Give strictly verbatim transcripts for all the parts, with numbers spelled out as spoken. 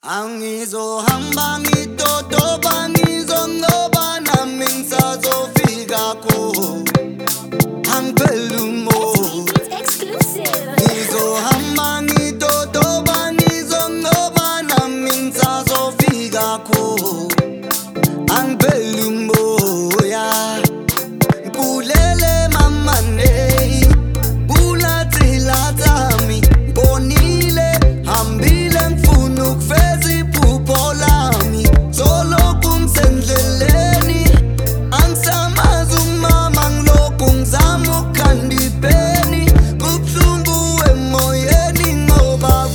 Angizohamba ngitotoba ngizongoba nami ngisazofika ko Angiphelele umoya Ngizohamba ngitotoba ngizongoba nami ngisazofika ko Angiphelele umoya Kulele mama nei Bulathila tami bonile hambile mfuna ukufeza iphupho lami solo kumsendleleni angisamazi umama ngilokhu ngizama ukukhanda ipeni kubuhlungu emoyeni ngoba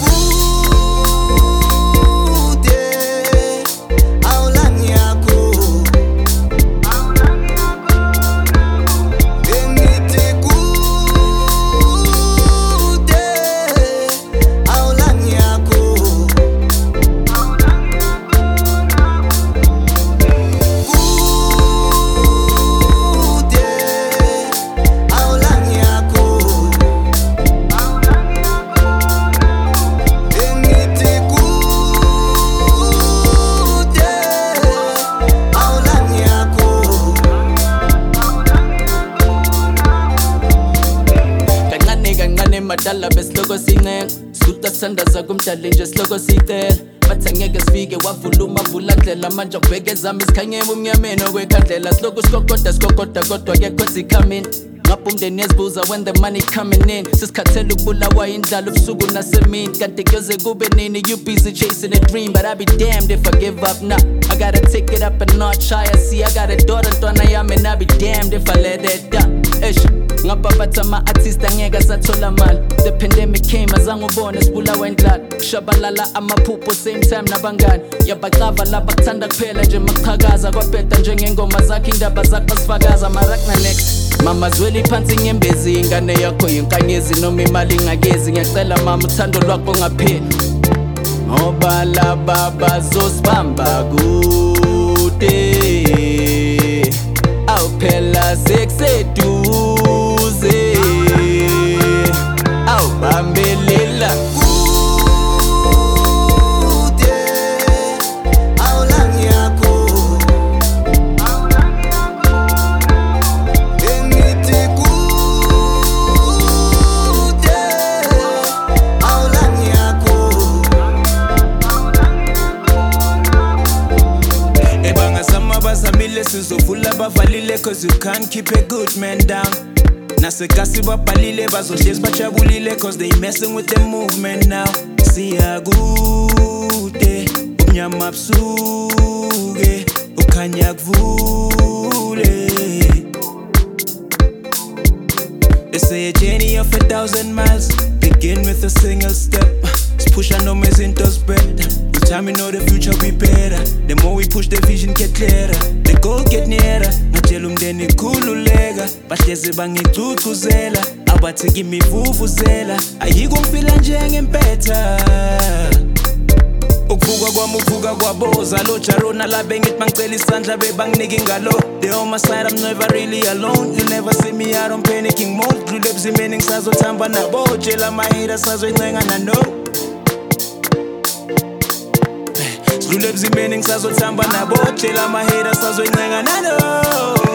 kude awulani yakho engithi kude awulani yakho kude awulani yakho engithi kude awulani yakho Kancane kancane madala besiloko sincela Suta sandaza kumdali nje siloko sicela Bathi angeke sifike wavula umavula ndlela manje ubheke zami isikhanye ubumnyameni okwekhandlela siloko sikokoda sikokoda kodwa kekho zikhamini Ngapha umndeni ezibuza when the money coming in Sisikhathela ukubulawa indlala ubusuku nasemini Kanti kuyoze kube nini you busy chasing a dream But I be damned if I give up now I gotta take it up a notch higher See I got a daughter ntwana yami and I be damned if I let that down Eish Ngapha bathi ama-artist angeke sathola mali The pandemic came azange ubone sibulawa indlala Kushabalala amaphupho same time nabangani Yabacava laba kuthanda kuphela nje makuqhakaza Kwabheda njengengoma zakhe indaba zakhe basifakaza Marakna next Mama zweli phansi nyembezi ingane yakho yinkanyezi noma imali ingakezi Ngiyacela mama uthando lwakho ngapheli Ngoba laba bazosibamba kude Awu phela sekuseduze Awu bambelela kude awulani yakho engithi kude awulani yakho Ebanga sama bazamile sizovula bavalile Cause you can't keep a good man down Nasekasi babalile bazohlezi bajabulile Cause they messing with the movement now Siyakude umnyama busuke ukhanya kuvule They say a journey of a thousand miles begin with a single step Push on no izinto spread With time we know the future be better The more we push the vision get clearer The goal get nearer Ngatshela umndeni khululeka Bahlezi bangigcugcuzela Abathi ngimivuvuzela Ayikho ngifila njengempetha Ukuvuka kwami uvuka kwaboza Lo Jarona labe ngithi bangicela isandla bebanginike ingalo They on my side I'm never really alone You never see me out on panicking mode Dlule ebuzimeni ngisazothamba nabo Tshela ama-haters sazoyincenga nano Dlule ebuzimeni ngisazothamba nabo Tshela ama-haters sazoyincenga nano